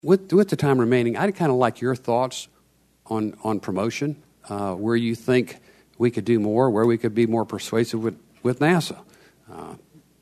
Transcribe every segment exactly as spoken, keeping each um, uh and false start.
With with the time remaining, I'd kind of like your thoughts on on promotion, uh, where you think we could do more, where we could be more persuasive with, with NASA. Uh,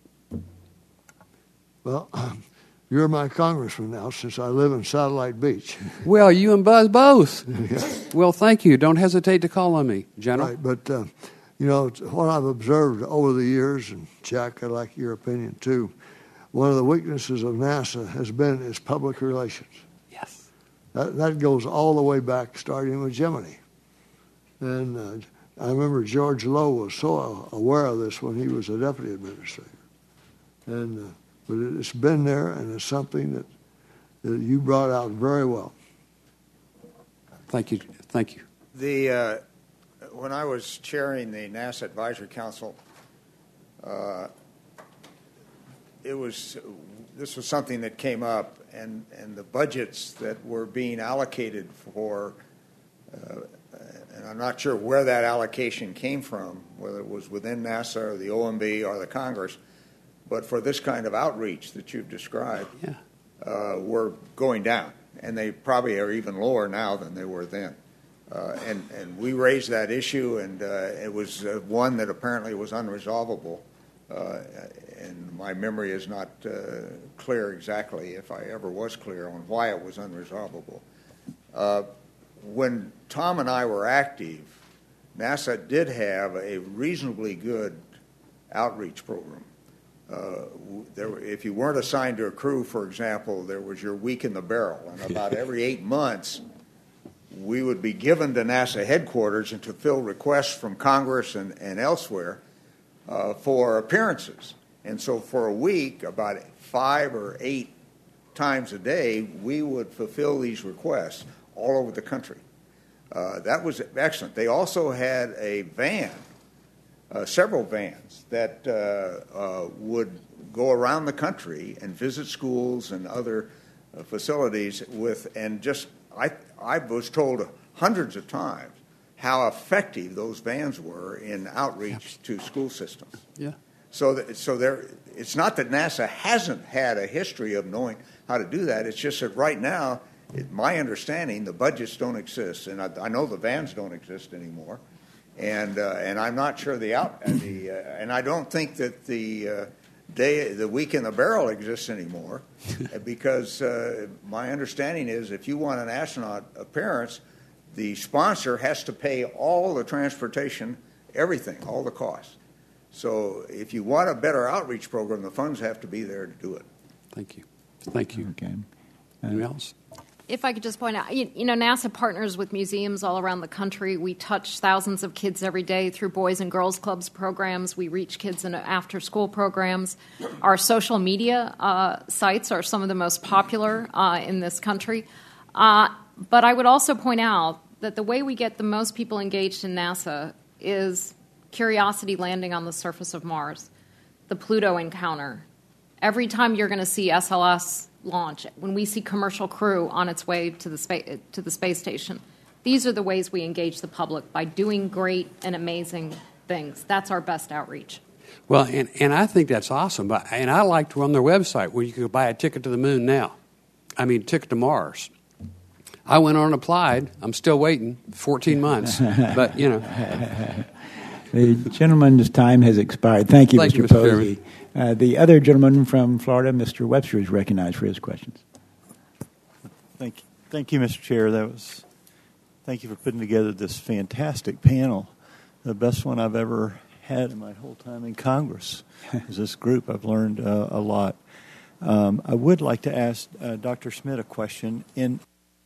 well, you're my congressman now, since I live in Satellite Beach. Well, you and Buzz both. Yeah. Well, thank you. Don't hesitate to call on me, General. Right, but, uh, you know, what I've observed over the years, and Jack, I'd like your opinion too, one of the weaknesses of NASA has been its public relations. Yes. That, that goes all the way back, starting with Gemini. And uh, I remember George Lowe was so aware of this when he was a deputy administrator. And uh, but it's been there, and it's something that, that you brought out very well. Thank you. Thank you. The uh, when I was chairing the NASA Advisory Council, uh, it was this was something that came up, and, and the budgets that were being allocated for, uh, and I'm not sure where that allocation came from, whether it was within NASA or the O M B or the Congress, but for this kind of outreach that you've described, yeah. uh, were going down, and they probably are even lower now than they were then. Uh, and, and we raised that issue, and uh, it was uh, one that apparently was unresolvable. Uh, and my memory is not uh, clear exactly, if I ever was clear, on why it was unresolvable. Uh, when Tom and I were active, NASA did have a reasonably good outreach program. Uh, there, if you weren't assigned to a crew, for example, there was your week in the barrel, and about every eight months, we would be given to NASA headquarters and to fill requests from Congress and, and elsewhere uh, for appearances. And so for a week, about five or eight times a day, we would fulfill these requests all over the country. Uh, that was excellent. They also had a van, uh, several vans, that uh, uh, would go around the country and visit schools and other uh, facilities with, and just, I, I was told hundreds of times how effective those vans were in outreach to school systems. Yeah. So, that, so there, it's not that NASA hasn't had a history of knowing how to do that. It's just that right now, it, my understanding, the budgets don't exist, and I, I know the vans don't exist anymore, and uh, and I'm not sure the out the uh, and I don't think that the uh, day the week in the barrel exists anymore, because uh, my understanding is if you want an astronaut appearance, the sponsor has to pay all the transportation, everything, all the costs. So if you want a better outreach program, the funds have to be there to do it. Thank you. Thank you. Okay. Anyone else? If I could just point out, you, you know, NASA partners with museums all around the country. We touch thousands of kids every day through Boys and Girls Clubs programs. We reach kids in after-school programs. Our social media uh, sites are some of the most popular uh, in this country. Uh, but I would also point out that the way we get the most people engaged in NASA is Curiosity landing on the surface of Mars, the Pluto encounter. Every time you're going to see S L S launch, when we see commercial crew on its way to the space to the space station, these are the ways we engage the public, by doing great and amazing things. That's our best outreach. Well, and, and I think that's awesome. But and I like to run their website where you can buy a ticket to the moon now. I mean, ticket to Mars. I went on and applied. I'm still waiting, fourteen months. But, you know. The gentleman's time has expired. Thank you, Thank Mister you, Mister Posey. Uh, the other gentleman from Florida, Mister Webster, is recognized for his questions. Thank you, thank you, Mister Chair. That was. Thank you for putting together this fantastic panel, the best one I've ever had in my whole time in Congress. Is this group? I've learned uh, a lot. Um, I would like to ask uh, Doctor Schmidt a question. In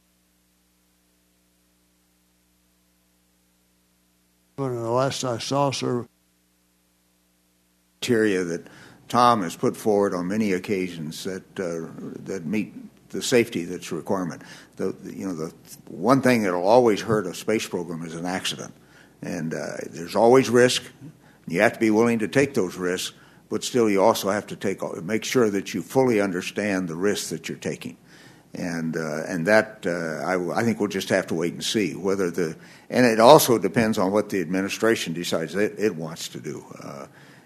When the last I saw, sir, criteria that Tom has put forward on many occasions that uh, that meet the safety that's a requirement. The, the you know the one thing that'll always hurt a space program is an accident, and uh, there's always risk. You have to be willing to take those risks, but still you also have to take make sure that you fully understand the risks that you're taking. And uh, and that uh, I, I think we'll just have to wait and see whether the and it also depends on what the administration decides it, it wants to do. Uh,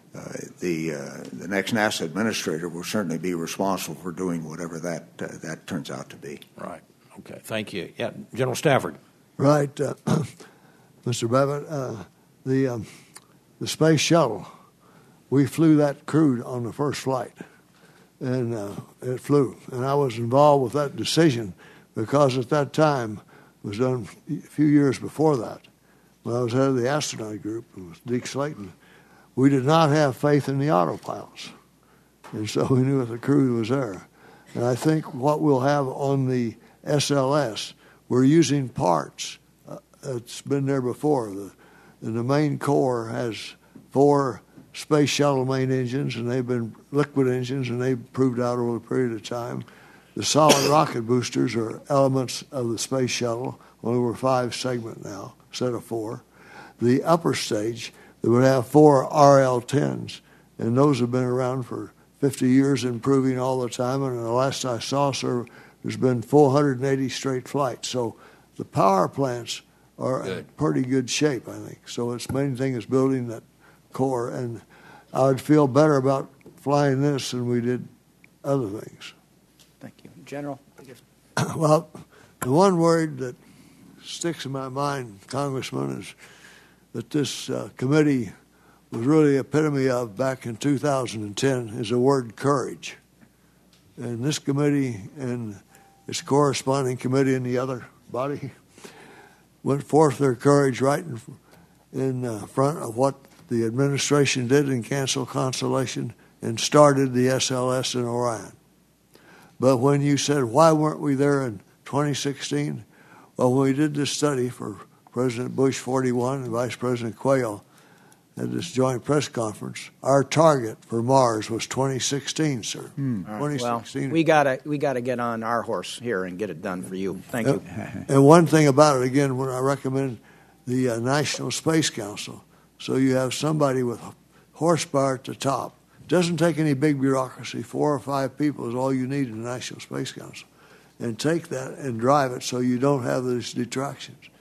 uh, the uh, the next NASA administrator will certainly be responsible for doing whatever that uh, that turns out to be. Right. Okay. Thank you. Yeah, General Stafford. Right, uh, Mister Babbitt. Uh, the um, the space shuttle, we flew that crew on the first flight, and uh, it flew. And I was involved with that decision because at that time, it was done a few years before that, when I was head of the astronaut group with Deke Slayton. We did not have faith in the autopilots, and so we knew that the crew was there. And I think what we'll have on the S L S, we're using parts uh, that's been there before. The, and the main core has four space shuttle main engines, and they've been liquid engines, and they've proved out over a period of time. The solid rocket boosters are elements of the space shuttle, only we're five segment now instead of four. The upper stage, that would have four R L tens, and those have been around for fifty years, improving all the time. And the last I saw, sir, there's been four hundred eighty straight flights. So the power plants are good. In pretty good shape, I think. So its main thing is building that core, and I would feel better about flying this than we did other things. Thank you. General? I guess. Well, the one word that sticks in my mind, Congressman, is that this uh, committee was really the epitome of back in two thousand ten is the word courage. And this committee and its corresponding committee in the other body went forth their courage right in, in uh, front of what the administration did in Cancel Constellation and started the S L S in Orion. But when you said, why weren't we there in twenty sixteen? Well, when we did this study for President Bush forty-one and Vice President Quayle at this joint press conference, our target for Mars was twenty sixteen, sir. Hmm. twenty sixteen. Well, we gotta we gotta get on our horse here and get it done for you. Thank you. And one thing about it, again, when I recommend the uh, National Space Council, so you have somebody with horsepower at the top. Doesn't take any big bureaucracy. Four or five people is all you need in the National Space Council. And take that and drive it so you don't have these detractions.